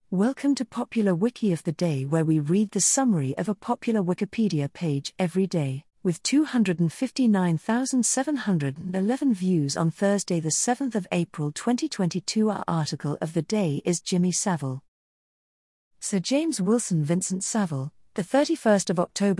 Welcome to Popular Wiki of the Day, where we read the summary of a popular Wikipedia page every day. With 259,711 views on Thursday, the 7th of April 2022, our article of the day is Jimmy Savile. Sir James Wilson Vincent Savile, the 31st of October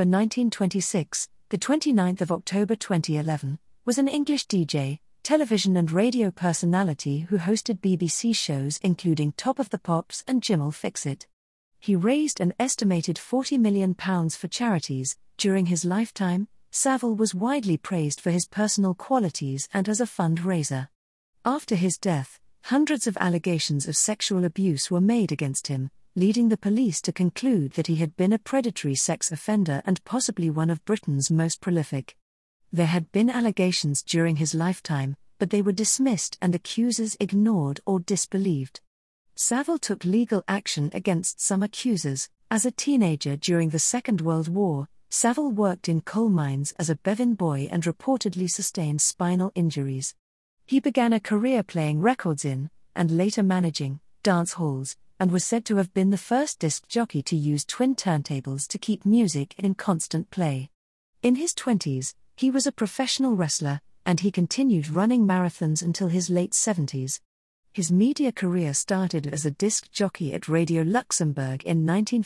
1926, the 29th of October 2011, was an English DJ, television and radio personality who hosted BBC shows including Top of the Pops and Jim'll Fix It. He raised an estimated £40 million for charities. During his lifetime, Savile was widely praised for his personal qualities and as a fundraiser. After his death, hundreds of allegations of sexual abuse were made against him, leading the police to conclude that he had been a predatory sex offender and possibly one of Britain's most prolific. There had been allegations during his lifetime, but they were dismissed and accusers ignored or disbelieved. Savile took legal action against some accusers. As a teenager during the Second World War, Savile worked in coal mines as a Bevin boy and reportedly sustained spinal injuries. He began a career playing records in, and later managing, dance halls, and was said to have been the first disc jockey to use twin turntables to keep music in constant play. In his 20s, he was a professional wrestler, and he continued running marathons until his late 70s. His media career started as a disc jockey at Radio Luxembourg in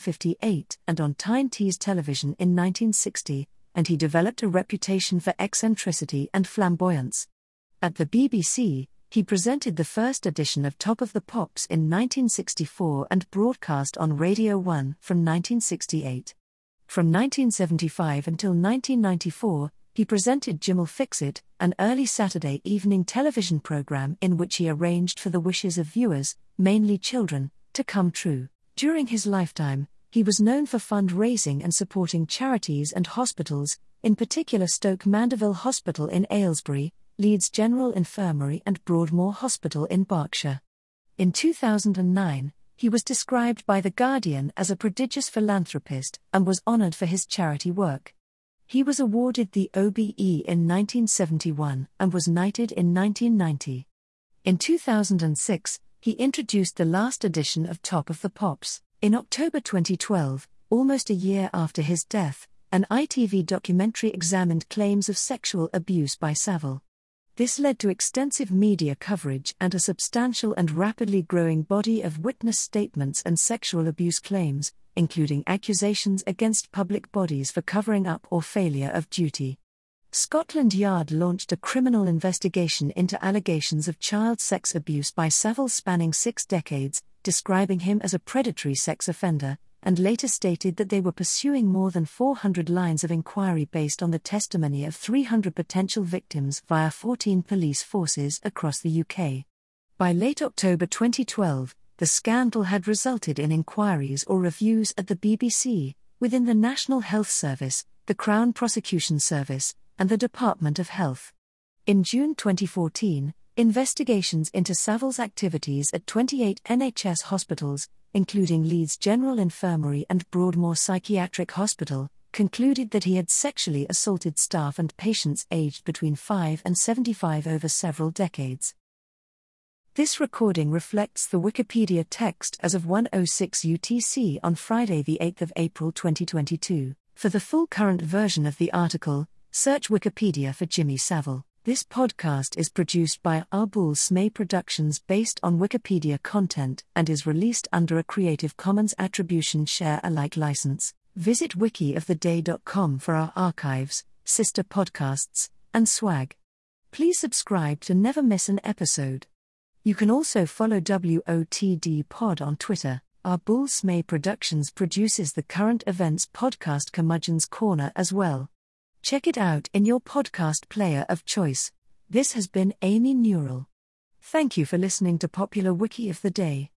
1958 and on Tyne Tees Television in 1960, and he developed a reputation for eccentricity and flamboyance. At the BBC, he presented the first edition of Top of the Pops in 1964 and broadcast on Radio 1 from 1968. From 1975 until 1994, he presented Jim'll Fix It, an early Saturday evening television program in which he arranged for the wishes of viewers, mainly children, to come true. During his lifetime, he was known for fundraising and supporting charities and hospitals, in particular Stoke Mandeville Hospital in Aylesbury, Leeds General Infirmary and Broadmoor Hospital in Berkshire. In 2009, he was described by The Guardian as a prodigious philanthropist and was honoured for his charity work. He was awarded the OBE in 1971 and was knighted in 1990. In 2006, he introduced the last edition of Top of the Pops. In October 2012, almost a year after his death, an ITV documentary examined claims of sexual abuse by Savile. This led to extensive media coverage and a substantial and rapidly growing body of witness statements and sexual abuse claims, including accusations against public bodies for covering up or failure of duty. Scotland Yard launched a criminal investigation into allegations of child sex abuse by Savile spanning 6 decades, describing him as a predatory sex offender, and later stated that they were pursuing more than 400 lines of inquiry based on the testimony of 300 potential victims via 14 police forces across the UK. By late October 2012, the scandal had resulted in inquiries or reviews at the BBC, within the National Health Service, the Crown Prosecution Service, and the Department of Health. In June 2014, investigations into Savile's activities at 28 NHS hospitals, including Leeds General Infirmary and Broadmoor Psychiatric Hospital, concluded that he had sexually assaulted staff and patients aged between 5 and 75 over several decades. This recording reflects the Wikipedia text as of 1:06 UTC on Friday, the 8th of April 2022. For the full current version of the article, search Wikipedia for Jimmy Savile. This podcast is produced by Arbul Smay Productions based on Wikipedia content and is released under a Creative Commons Attribution Share Alike license. Visit wikioftheday.com for our archives, sister podcasts, and swag. Please subscribe to never miss an episode. You can also follow WOTD Pod on Twitter. Arbul Smay Productions produces the Current Events podcast Curmudgeon's Corner as well. Check it out in your podcast player of choice. This has been Amy Newell. Thank you for listening to Popular Wiki of the Day.